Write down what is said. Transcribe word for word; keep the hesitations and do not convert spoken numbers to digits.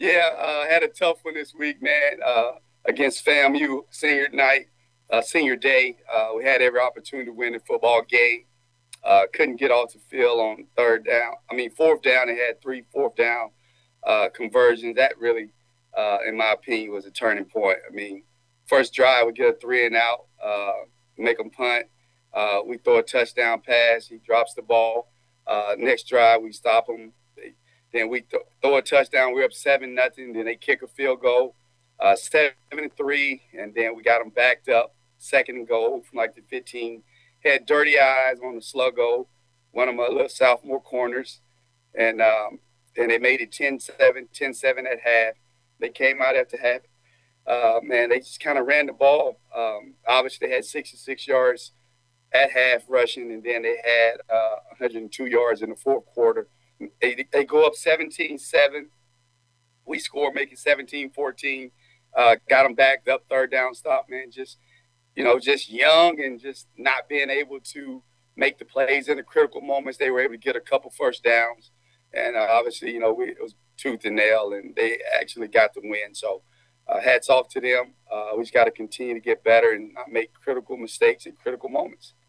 Yeah, uh, had a tough one this week, man. Uh, against FAMU senior night, uh, senior day. Uh, we had every opportunity to win the football game. Uh, couldn't get off the field on third down. I mean, fourth down. They had three fourth down uh, conversions. That really, uh, in my opinion, was a turning point. I mean, first drive we get a three and out, uh, make them punt. Uh, we throw a touchdown pass. He drops the ball. Uh, next drive we stop him. They, then we th- throw a touchdown. We're up seven nothing. Then they kick a field goal, uh, seven and three, and then we got them backed up. Second and goal from like the fifteen. Had dirty eyes on the sluggo, one of my little sophomore corners, and um, and they made it ten seven, ten seven at half. They came out after half. Uh, man, they just kind of ran the ball. Um, obviously, they had sixty-six yards at half rushing, and then they had uh, one hundred two yards in the fourth quarter. They, they go up seventeen seven. We score, make it seventeen fourteen. Uh, got them backed up, third down stop, man. Just you know, just young and just not being able to make the plays in the critical moments. They were able to get a couple first downs. And uh, obviously, you know, we, it was tooth and nail, and they actually got the win. So uh, hats off to them. Uh, we just got to continue to get better and not make critical mistakes in critical moments.